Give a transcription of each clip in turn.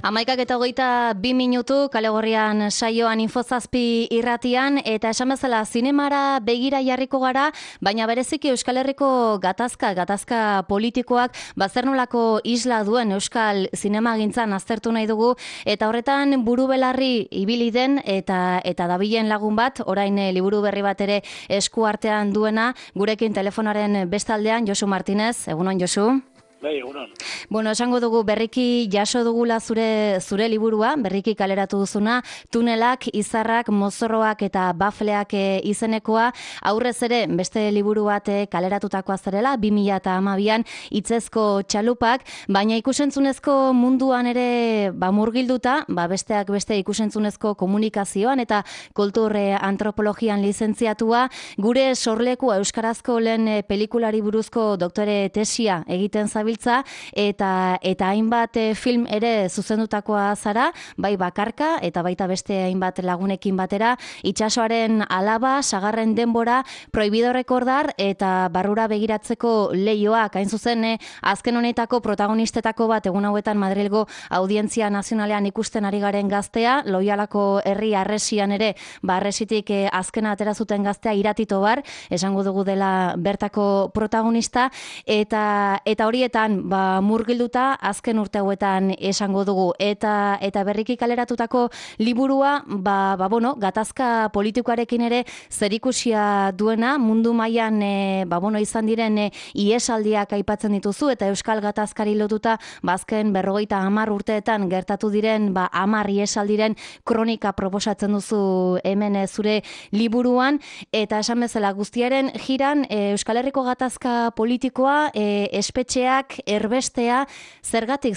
11:22 Kale Gorrian saioan Infozazpi irratian, eta esan bezala zinemara begira jarriko gara, baina bereziki Euskal Herriko gatazka politikoak zer nolako isla duen Euskal zinemagintzan aztertu nahi dugu, eta horretan buru belarri ibili den eta dabilen lagun bat, orain liburu berri bat ere esku artean duena, gurekin telefonaren bestaldean, Josu Martinez. Egunon, Josu? Bai, egunon. Bueno, esango dugu berriki jaso dugula zure liburua, berriki kaleratu duzuna, Tunelak, Izarrak, Mozorroak eta Bafleak izenekoa, aurrez ere beste liburu bat kaleratutakoa zerela, 2012an Hitzezko Txalupak, baina ikusentzunezko munduan ere murgilduta, besteak beste ikusentzunezko komunikazioan eta kultur antropologian lizentziatua, gure sorlekua euskarazko lehen pelikulari buruzko doktore tesia egiten zabiltza, eta hainbat film ere zuzendutakoa zara, bai bakarka eta baita beste hainbat lagunekin batera, Itsasoaren alaba, Sagarren denbora, Prohibido recordar eta Barrura begiratzeko leioak, hain zuzen azken honetako protagonistetako bat egun hauetan Madrilgo Audientzia Nazionalean ikusten ari garen gaztea, Loialako herri Harresian ere, Harresitik azkena atera zuten gaztea Iratito Bar, esango dugu dela bertako protagonista, eta horietan murgilduta azken urte hauetan esango dugu, eta berriki kaleratutako liburua gatazka politikoarekin ere zerikusia duena, mundu mailan izan diren ihesaldiak aipatzen dituzu, eta euskal gatazkari lotuta azken 50 urteetan gertatu diren 10 ihesaldiren kronika proposatzen duzu hemen zure liburuan, eta esan bezala guztiaren jiran Euskal Herriko gatazka politikoa, espetxeak, erbestea, zergatik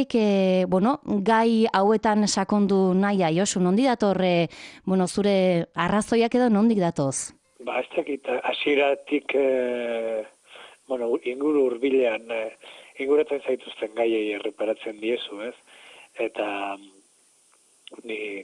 gai hauetan sakondu nahia, Josu, nondik dator zure arrazoiak edo nondik datoz? Ez dakit, hasieratik inguru hurbilean inguratzen zaituzten gaiei erreparatzen diezu, ez? Eta ni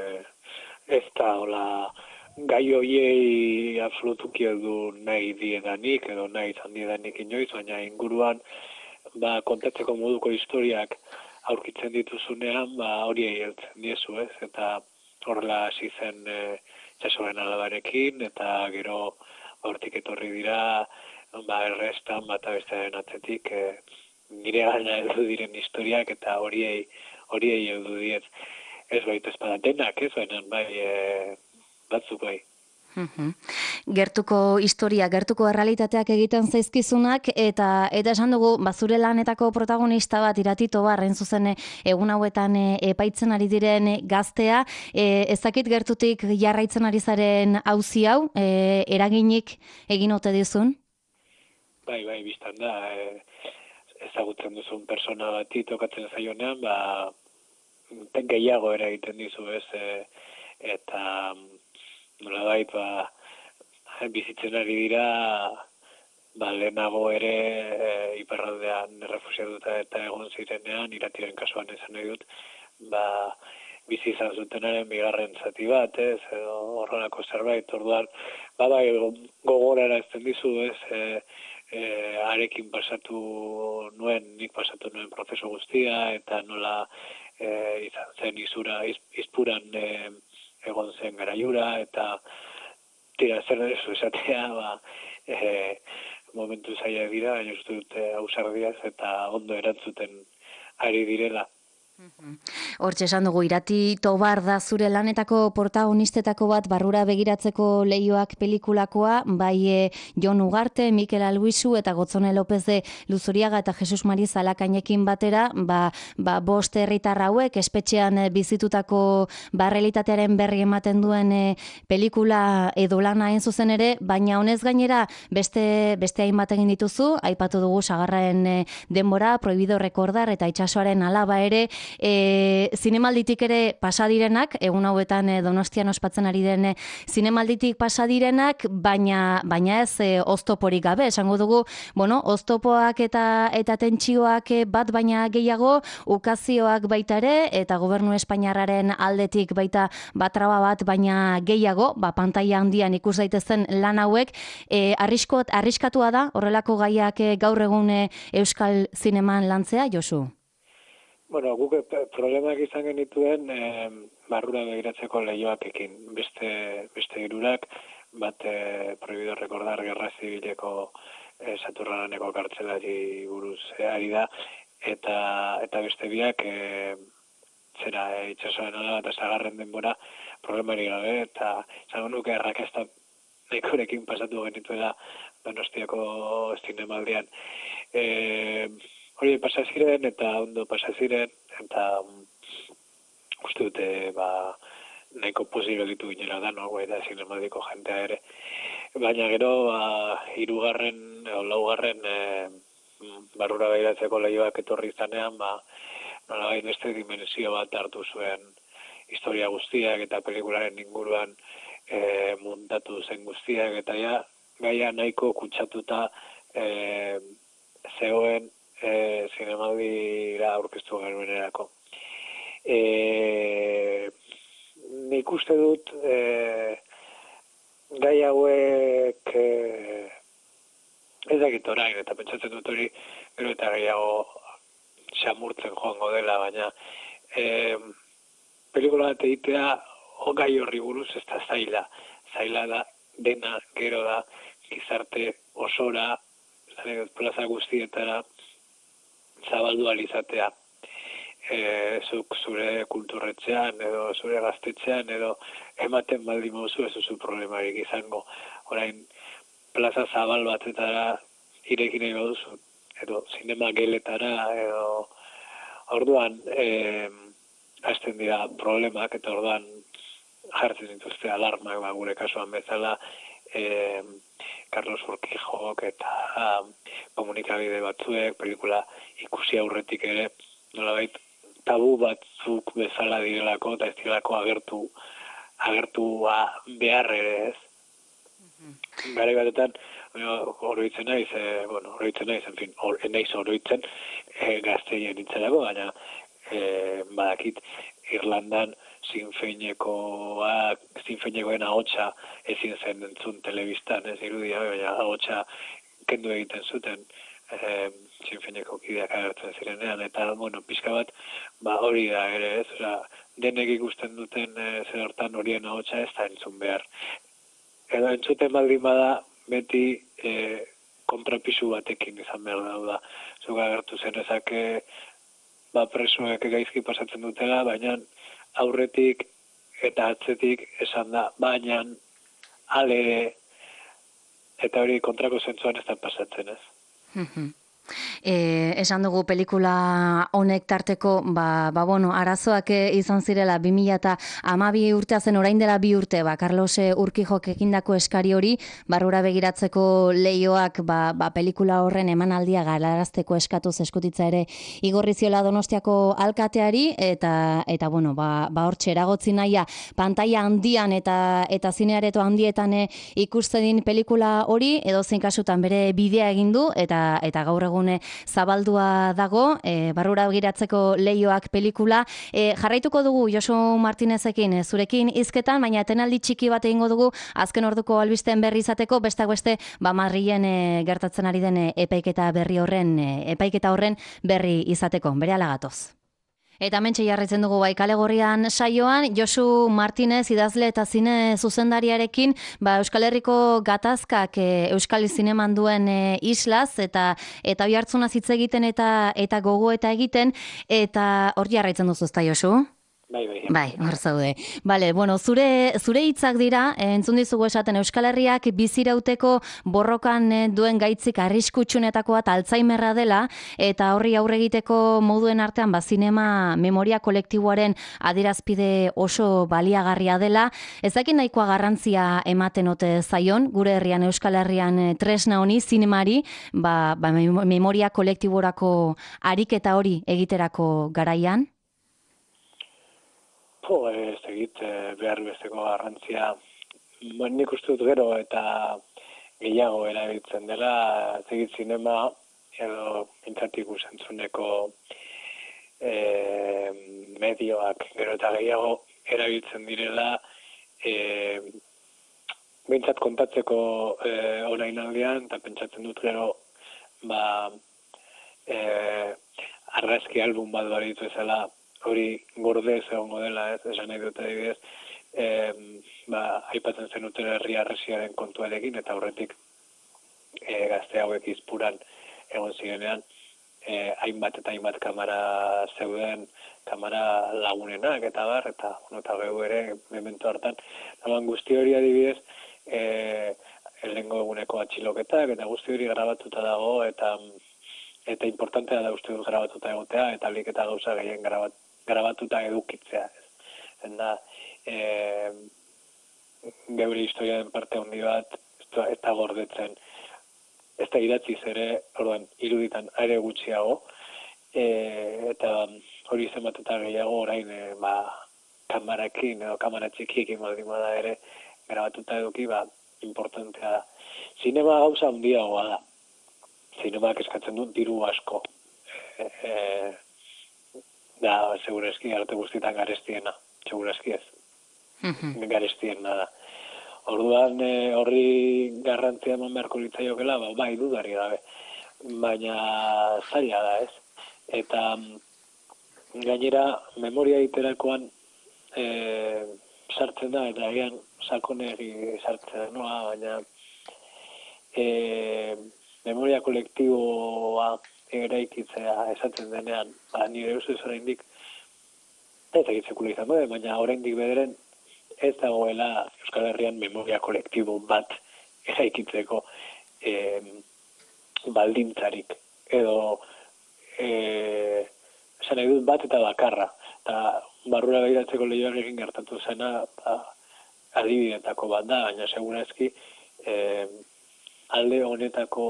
ez da hola gai hoiei absolutuki edu nahi diedanik edo nahi izan diedanik inoiz, baina inguruan kontatzeko moduko historiak aurkitzen dituzunean, horiei heltzen diezu, ez? Eta horrela hasi zen Itsasoaren alabarekin, eta gero hortik etorri dira, errestan bata bestearen atzetik nire gana heldu diren historiak, eta horiei heldu diet. Ez baita espada denak, ez? Baina batzuk bai. Gertuko historia, gertuko errealitateak egiten zaizkizunak, eta esan dugu, zure lanetako protagonista bat Iratito Bar, zuzen egun hauetan epaitzen ari diren gaztea, ez dakit gertutik jarraitzen ari zaren auzi hau, eraginik egin ote dizun? Bai, biztan da, ezagutzen duzun persona bati tokatzen zaionean, gehiago eragiten dizu, ez, eta nolabait bizitzen ari dira lehenago ere iparraldean errefusiatuta eta egon zirenean, Iratiren kasuan esan nahi dut, bizi izan zutenaren bigarren zati bat, ez, edo horrelako zerbait, orduan, gogorara ezten dizu, ez, arekin nik pasatu nuen prozesu guztia, eta nola izan zen izpuran egon zen garaiura, eta tira zer dezu esatea, momentu zaila dira, baina uste dute ausardiaz eta ondo erantzuten ari direla. Hortxe esan dugu, Iratito Bar da zure lanetako protagonistetako bat, Barrura begiratzeko leioak pelikulakoa, bai Jon Ugarte, Mikel Albizu eta Gotzone López de Luzuriaga eta Jesus Mari Zalakainekin batera, bost herritar hauek espetxean bizitutako realitatearen berri ematen duen pelikula edo lana hain zuzen ere, baina honez gainera beste hainbat egin dituzu, aipatu dugu Sagarren denbora, Prohibido recordar eta Itsasoaren alaba ere, zinemalditik ere pasadirenak, egun hauetan Donostian ospatzen ari den zinemalditik pasadirenak, baina ez oztoporik gabe, esango dugu, oztopoak eta tentsioak bat baina gehiago, ukazioak baita ere, eta gobernu espainiarraren aldetik baita traba bat baina gehiago, pantaila handian ikus daitezen lan hauek, arriskatua da horrelako gaiak gaur egun euskal zineman lantzea, Josu? Bueno, guk problemak izan genituen barrura begiratzeko lehioakekin. Beste hirurak, bat prohibido recordar Gerra Zibileko Saturralaneko kartzelari buruz ari da, eta beste biak itxasoan eta sagarren denbora problemari gabe, eta zango nuke errakasta nahikorekin pasatu genituela Donostiako zinemaldian. Hori pasa ziren eta ondo pasa ziren, eta uste dute nahiko pozik gelditu ginela da, eta zinemaldiko jentea ere. Baina gero, hirugarren edo laugarren barrura behiratzeko lehioak etorri izanean, nolabait beste dimensio bat hartu zuen historia guztiak eta pelikularen inguruan muntatu zen guztiak, eta gaia nahiko kutsatuta zegoen zinemaldira aurkeztu genuenerako. Nik uste dut gai hauek ez dakit orain, eta pentsatzen dut hori gero eta gehiago xamurtzen joango dela, baina pelikula bat egitea gai horri buruz ez da zaila. Zaila da, dena, gero da, gizarte osora, plaza guztietara zabaldu alizatea. Zuk zure kulturretxean edo zure gaztetxean edo ematen baldin mozu ez duzu problemarik izango. Orain, plaza zabal batetara irekin nahi baduzu, edo zinema geletara, edo orduan hasten dira problemak, eta orduan jartzen dituzte alarmak, gure kasuan bezala, Carlos Urquijok eta komunikabide batzuek, pelikula ikusi aurretik ere, nolabait tabu batzuk bezala direlako, eta ez direlako agertu behar ere ez. Garai batetan, oroitzen naiz, oroitzen gazteien ditzelako, baina badakit Irlandan Sinfeinekoen ahotsa ezin zen entzun telebistan, ez irudia, baina ahotsa kendu egiten zuten Sinfeineko kideak agertzen zirenean, eta, pixka bat, hori da ere, ez, denek ikusten duten zer hortan horien ahotsa ez da entzun behar. Edo entzuten baldin bada, beti kontrapisu batekin izan behar da. Zuga agertu zenezak presoek gaizki pasatzen dutela, baina aurretik eta atzetik esan da, baina alere, eta hori kontrako zentzuan ez da pasatzen ez. Esan dugu pelikula honek tarteko arazoak izan zirela 2012 urtea zen, orain dela 2 urte, Carlos Urquijok egindako eskari hori, barrura begiratzeko lehioak pelikula horren emanaldia galarazteko eskatuz eskutitza ere igorri ziola Donostiako alkateari, eta hortxe eragotzi nahia pantaila handian eta zineareto handietan ikusten din pelikula hori, edozein kasutan bere bidea egin du, eta gaur egun zabaldua dago, barrura begiratzeko lehioak pelikula. Jarraituko dugu Josu Martinezekin, zurekin hizketan, baina etenaldi txiki bat egingo dugu azken orduko albisteen berri izateko, besteak beste Madrilen gertatzen ari den epaiketa horren berri izateko. Berehala gatoz. Eta mentxe jarraitzen dugu Kale Gorrian saioan, Josu Martinez idazle eta zine zuzendariarekin, Euskal Herriko gatazkak Euskal Zineman duen islaz, eta oihartzunaz hitz egiten eta gogoeta egiten, eta hor jarraitzen duzu ezta, Josu? Bai, hor zaude. Bale, zure hitzak dira, entzun dizugu esaten Euskal Herriak bizirauteko borrokan duen gaitzik arriskutsunetako bat Alzheimerra dela, eta horri aurre egiteko moduen artean zinema memoria kolektiboaren adierazpide oso baliagarria dela. Ezakin nahikoa garrantzia ematen ote zaion, gure herrian Euskal Herrian tresna honi, zinemari, memoria kolektiborako ariketa hori egiterako garaian? Ez egit behar besteko garrantzia. Nik uste dut gero eta gehiago erabiltzen dela, ez egit zinema edo pintzatik usentzuneko medioak gero eta gehiago erabiltzen direla, behintzat kontatzeko orain aldean, eta pentsatzen dut gero argazki album bat baritu ezala, hori gordez egongo dela, ez, esan nahi dut adibidez, aipatzen zenuten herri harresiaren kontuarekin, eta horretik gazte hauek izpuran egon zirenean, hainbat eta hainbat kamara zeuden, kamara lagunenak eta bar, eta geu ere, memento hartan, guzti hori adibidez, lehengo eguneko atxiloketak, eta guzti hori grabatuta dago, eta importantea da uste dut grabatuta egotea, eta alik eta gauza gehien grabatuta edukitzea. Zenda, geure historiaren parte handi bat, ez da gordetzen, ez da idatziz ere, orduan, iruditan are gutxiago, eta hori zenbat eta gehiago orain kamarakin edo kamara txikiekin baldin bada ere grabatuta eduki, importantea da. Zinema gauza handiagoa da. Zinemak eskatzen du diru asko. Da, segurazki, arte guztietan garestiena. Segurazki ez. Garestiena da. Orduan horri garrantzia eman beharko litzaiokela, bai dudari gabe. Baina zaila da, ez? Eta gainera memoria iterakoan sartzen da, eta egan sakonegi sartzen da, baina memoria kolektiboa eraikitzea esaten denean, nire ustez oraindik eta egitzekula izan dut, baina oraindik bederen ez dagoela Euskal Herrian memoria kolektibo bat eraikitzeko baldintzarik. Edo esan nahi dut bat eta bakarra. Eta barrura behiratzeko lehioak egin gertatu zena adibidetako bat da, baina segurazki alde honetako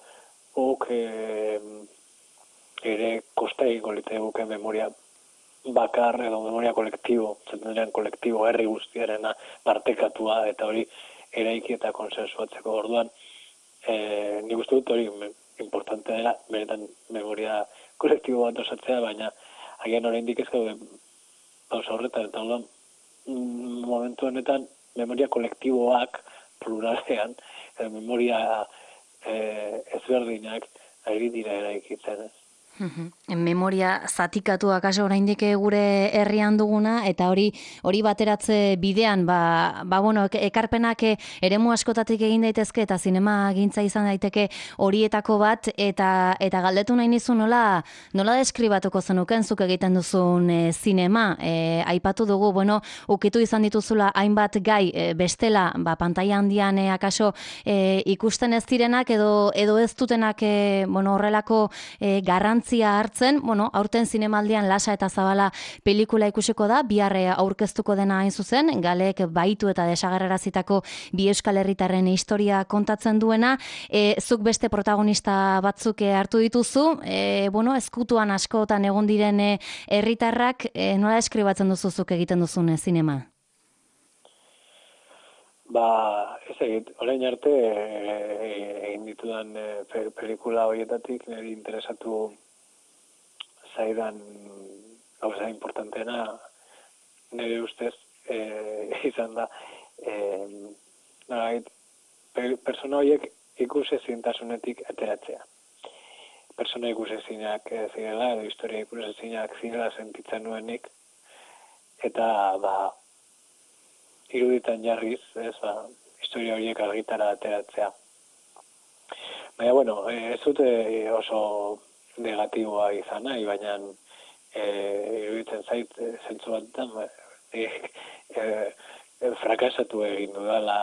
ere kosta egingo litzaiguke memoria bakar edo memoria kolektibo, zentenean kolektibo herri guztiarena partekatua eta hori eraiki eta konsensuatzeko orduan. Nik uste dut hori importante dela, benetan memoria kolektibo bat osatzea, baina agian oraindik ez gaude pausa horretan, eta orduan momentu honetan memoria kolektiboak pluralean, memoria ezberdinak ari dira eraikitzen, ez? Memoria zatikatu akaso oraindik gure herrian duguna, eta hori bateratze bidean, ekarpenak eremu askotatik egin daitezke, eta zinema gintza izan daiteke horietako bat, eta galdetu nahi nizu nola deskribatuko zenuken zuk egiten duzun zinema. Aipatu dugu, ukitu izan dituzula hainbat gai bestela, pantaila handian akaso ikusten ez direnak, edo ez dutenak horrelako garrantzia hartzen, aurten zinemaldian Lasa eta Zabala pelikula ikusiko da, bihar aurkeztuko dena hain zuzen, Galek baitu eta desagerrarazitako bi euskal herritarren historia kontatzen duena. Zuk beste protagonista batzuk hartu dituzu, ezkutuan askotan egon diren herritarrak, nola eskribatzen duzuzuk egiten duzun zinema? Ez egit, orain arte egin ditudan pelikula horietatik niri interesatu zaidan gauza importanteena nire ustez izan da persona horiek ikusezintasunetik ateratzea. Persona ikusezinak zirela, edo historia ikusezinak zirela sentitzen nuenik, eta iruditan jarriz, historia horiek argitara ateratzea. Baina, ez dute oso negatiboa izan nahi, baina iruditzen zait zentzu batetan frakasatu egin dudala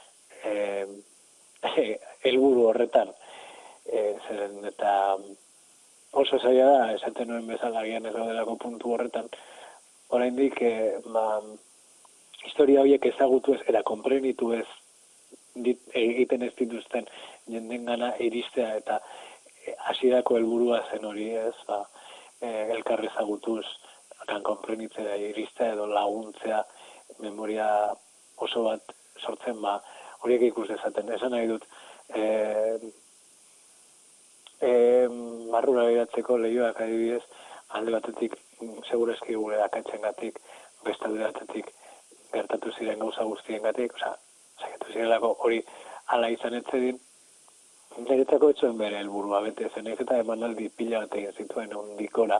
helburu horretan. Zeren eta oso zaila da, esaten nuen bezala gian ez daudelako puntu horretan, oraindik historia horiek ezagutu ez, eta konprenitu ez egiten ez dituzten jendengana iristea, eta hasierako helburua zen hori ez, elkar ezagutuz konprenitzea iristea edo laguntzea memoria oso bat sortzen, horiek ikus dezaten. Esan nahi dut, barrura beratzeko lehioak adibidez, alde batetik segurazki gure akatzengatik, beste alde batetik gertatu ziren gauza guztiengatik, saiatu zirelako hori hala izan etzedin, niretzako ez zuen bere helburua bete zenez eta emanaldi pila bat egin zituen ondikora.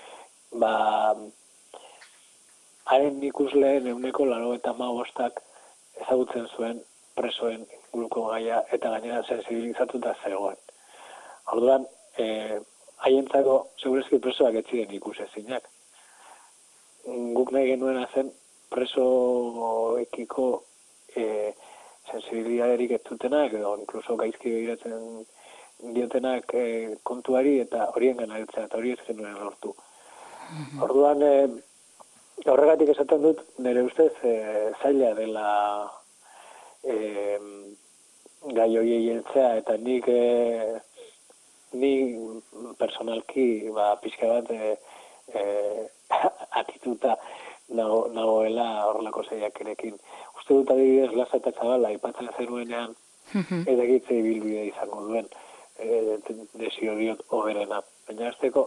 Haren ikusleen 95% ezagutzen zuen presoen inguruko gaia eta gainera sensibilizatuta zegoen. Orduan, haientzako segurezki presoak ez ziren ikusezinak. Guk nahi genuena zen presoekiko sensibilidaderik ez dutenak, edo inkluso gaizki begiratzen diotenak kontuari eta horien ganailtzea, eta hori ez genuen lortu. Orduan, horregatik esaten dut, nire ustez zaila dela gai horiei heltzea, eta ni personalki pixka bat atituta nagoela horrelako saiakerekin. Uste dut adibidez Lasa eta Zabala aipatzen zenuenean edagitze ibilbide izango duen desio diot hoberena. Baina azteko,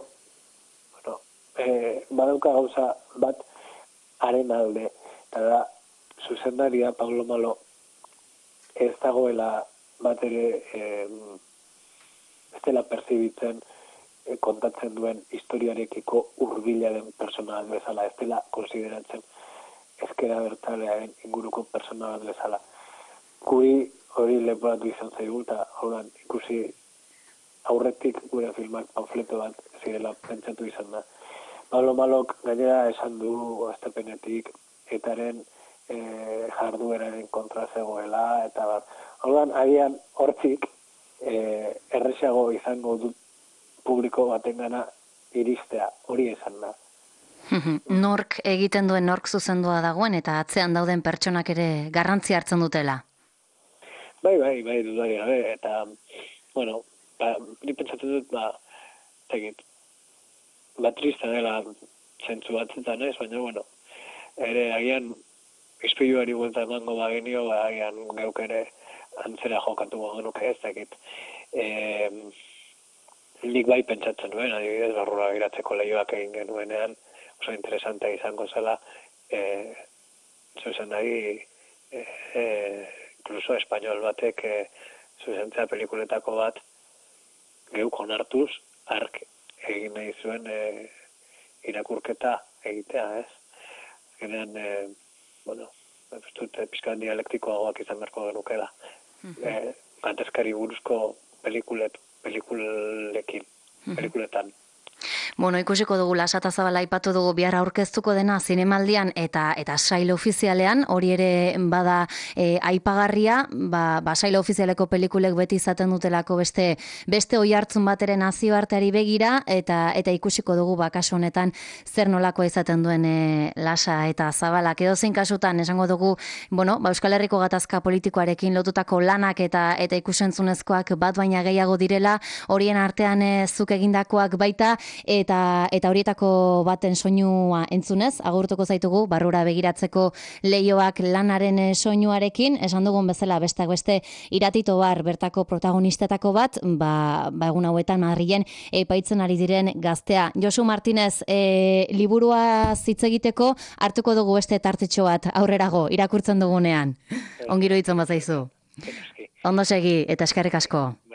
badauka gauza bat haren alde, eta da zuzendaria Pablo Malo ez dagoela bat ere ez dela perzibitzen kontatzen duen historiarekiko hurbila den persona bat bezala, ez dela konsideratzen ezkera bertzalearen inguruko persona bat bezala. Guri hori leporatu izan zaigu, eta hauran ikusi aurretik gure filmak panfleto bat zirela pentsatu izan da. Pablo Malok gainera esan du aztepenetik etaren jardueraren kontra zegoela, eta hauran agian hortzik erresago izango dut publiko batengana iristea, hori esan da. Nork egiten duen nork zuzendua dagoen eta atzean dauden pertsonak ere garrantzi hartzen dutela. Bai, dudari gabe, eta, bueno, ni pentsatzen dut, trista dela zentzu batzetan ez, baina, bueno, ere agian ispiluari buelta emango bagenio, agian geuk ere antzera jokatu genuke ez dakit. Nik bai pentsatzen nuen, adibidez, barrura giratzeko lehioak egin genuenean, oso interesantea izango zela, zuzendari, incluso espainol batek zuzentzea pelikuletako bat geuk onartuz, ark egin nahi zuen irakurketa egitea, ez? Genean, ez dut pizkan dialektikoagoak izan beharko genukela. Gantezkari buruzko pelikuletan. Bueno, ikusiko dugu Lasa eta Zabala aipatu dugu bihar aurkeztuko dena zinemaldian eta sail ofizialean, hori ere bada aipagarria, sail ofizialeko pelikulek beti izaten dutelako beste oihartzun bateren nazioarteari begira, eta ikusiko dugu kasu honetan zer nolako izaten duen Lasa eta Zabalak. Edozein kasutan esango dugu, Euskal Herriko gatazka politikoarekin lotutako lanak eta ikusentzunezkoak bat baina gehiago direla, horien artean zuk egindakoak baita, eta horietako baten soinua entzunez, agurtuko zaitugu, barrura begiratzeko leioak lanaren soinuarekin, esan dugun bezala bestak beste Iratito Bar bertako protagonistetako bat, egun hauetan Madrilen epaitzen ari diren gaztea. Josu Martinez, liburua hitz egiteko hartuko dugu beste tartitxo bat aurrerago, irakurtzen dugunean. Ongiro ditzen bazaizu. Ondo segi, eta eskerrik asko.